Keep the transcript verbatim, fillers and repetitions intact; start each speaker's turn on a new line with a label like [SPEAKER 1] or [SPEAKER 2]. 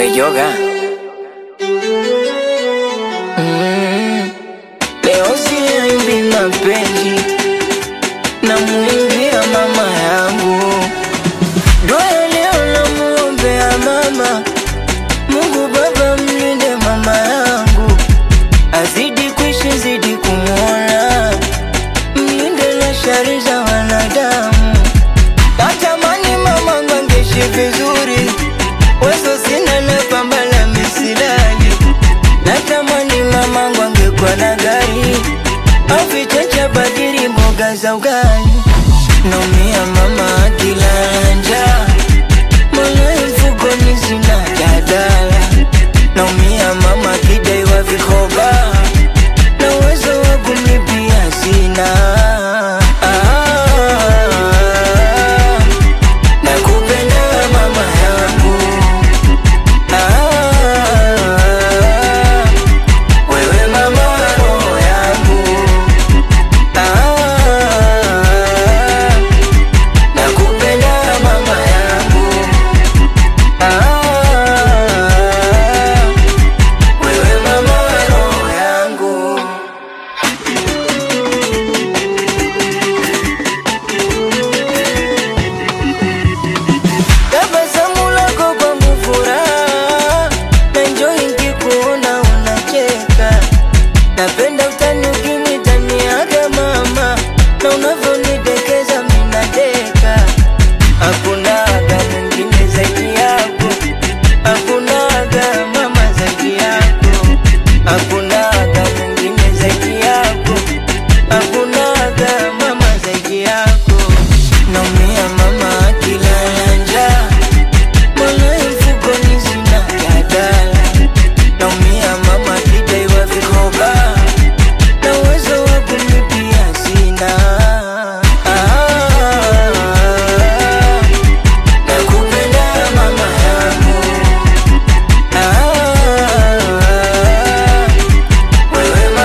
[SPEAKER 1] yoga. Mm. Leo siimbi mapenzi, namuimbia mama yangu. Dua leo namuombea mama, Mungu Baba mlinde mama yangu, azidi kuishi zidi kumuona, mlinde na shari za wanadamu. Natamani mama ngangeishi vizuri, wezo sina na pambala misilani. Natamani mama ngangekuwa na gari, au vichanja badiri mboga za ugali. Naumia